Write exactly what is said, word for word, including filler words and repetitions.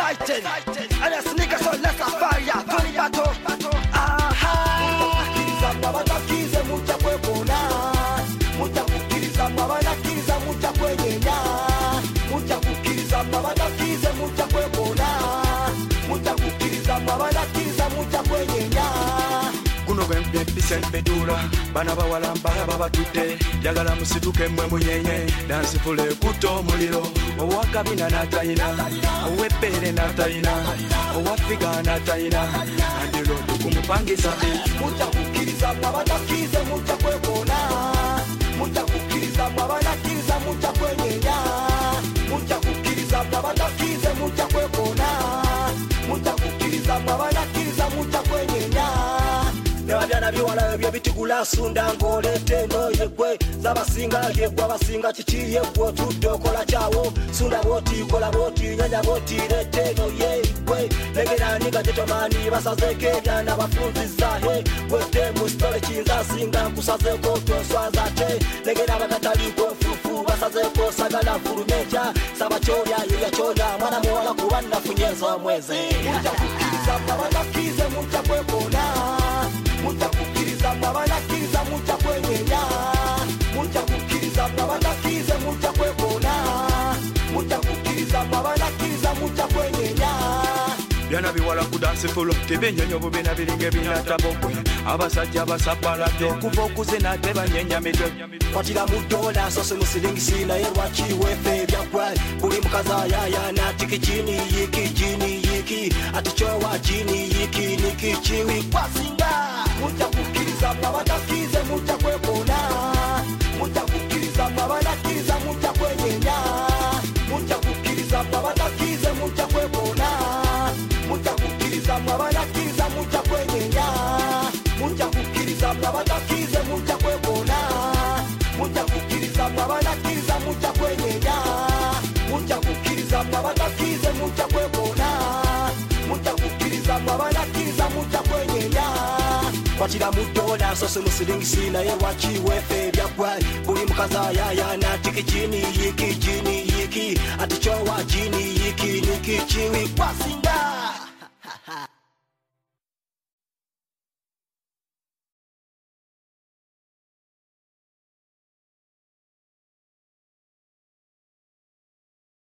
excited. And the sneakers so let's fire. Tony Bato. Aha. Mabana kize mucha kwekona. Mucha kukiriza mabana kiza mucha kwenyenya. Mucha kukiriza mabana kize mucha kwekona. Mucha kukiriza mabana kiza mucha kwenyenya. Kuno bembe pisent bedura bana bawalamba babatute jagala musituke mwe munyenye dance fule kuto muliro owakabina natayina owepere natayina owafiga natayina andiro tukumupangisa mucha kukiriza mabana kize mucha kwekona mucha kukiriza mabana kiza mucha kwenyenya mucha kukiriza mabana kize mucha kwekona mucha kukiriza mabana kiza mucha kwenyenya Nabana biwala bya bitigula sunda ngolete no yegwe zabasinga yegwe abasinga chichiye kwo tutokola chawo sunda boti kola boti nyanya boti lete no yegwe negera niga tetomani basazeke yana bafunzi zahe wete mustole chinza singa kusaze ko toswaza te negera bakatali ko fufu basaze ko sagala furumecha sabachorya ya chona mwana mwala kubanda funyezo mweze mucha kukiriza mabana kize mucha kwekona mucha kukiriza mabana kiza mucha kwenyenya mucha kukiriza mabana kize mucha kwekona mucha kukiriza mabana kiza mucha kwenyenya Yana biwala kudanse fulo tebenyenyo bubena biringe binatabokwe abasajja basapala byo kuvokuze na teba nyenya medo Fatira mudola sose musilingi sina yerwachi wefe byakwa buli mukaza yaya na tikijini yiki jini yiki atichowa jini yiki niki chiwi kwasinga mucha kukiriza mabana kize mucha kwekona mucha kukiriza mabana kiza mucha kwenyenya mucha kukiriza mabana kize mucha kwekona mucha kukiriza mabana kiza mucha kwenyenya mucha kukiriza mabana kize mucha kwekona mucha kukiriza mabana kiza mucha kwenyenya mucha kukiriza mabana kize mucha kwekona mucha kukiriza mabana kiza mucha kwenyenya Watira mudola sose musilingi sina yerwachi wefe byakwa buli mukaza yaya na tikijini yiki jini yiki atichowa jini yiki niki chiwi kwasinga